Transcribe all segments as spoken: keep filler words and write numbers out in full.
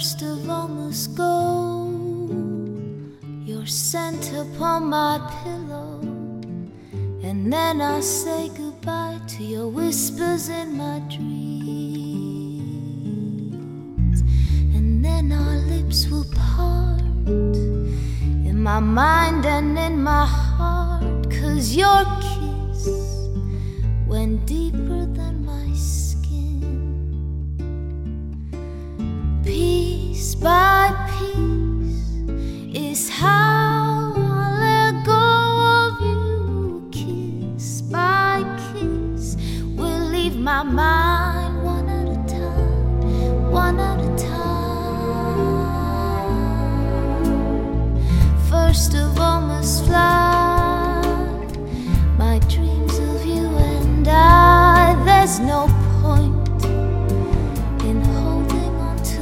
first of all must go. Your scent upon my pillow, and then I'll say goodbye to your whispers in my dreams. And then our lips will part in my mind and in my heart, 'cause your kiss went deeper than my skin. Piece by piece is how I let go of you. Kiss by kiss will leave my mind one at a time, one at a time. First of all must fly my dreams of you and I. There's no point in holding on to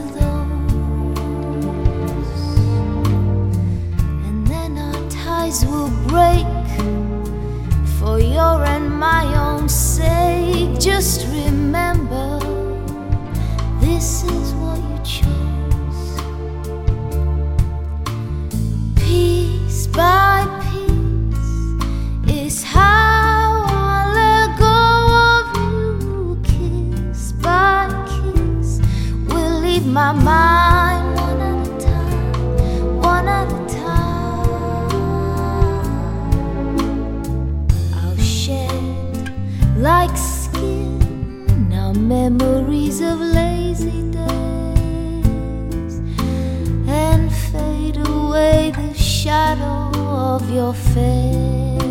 those, and then our ties will break for your and my own sake. Just remember, this is what you chose. Piece by piece is how I let go of you. Kiss by kiss will leave my mind one at a time, one at a time. I'll shed like skin our memories of lazy days, and fade away the shadow of your face.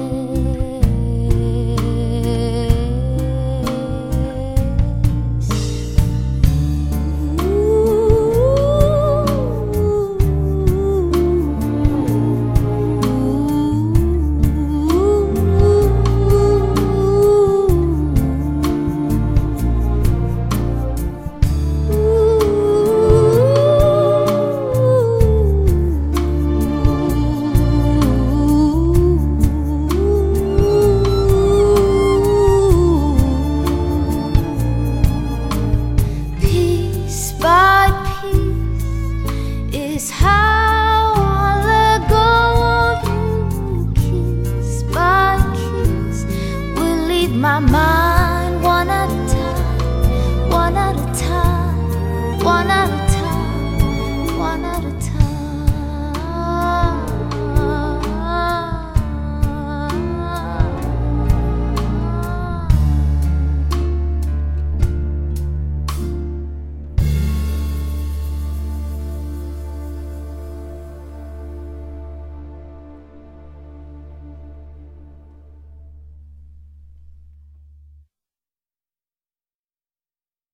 Is how I let go of you. Kiss by kiss will leave my mind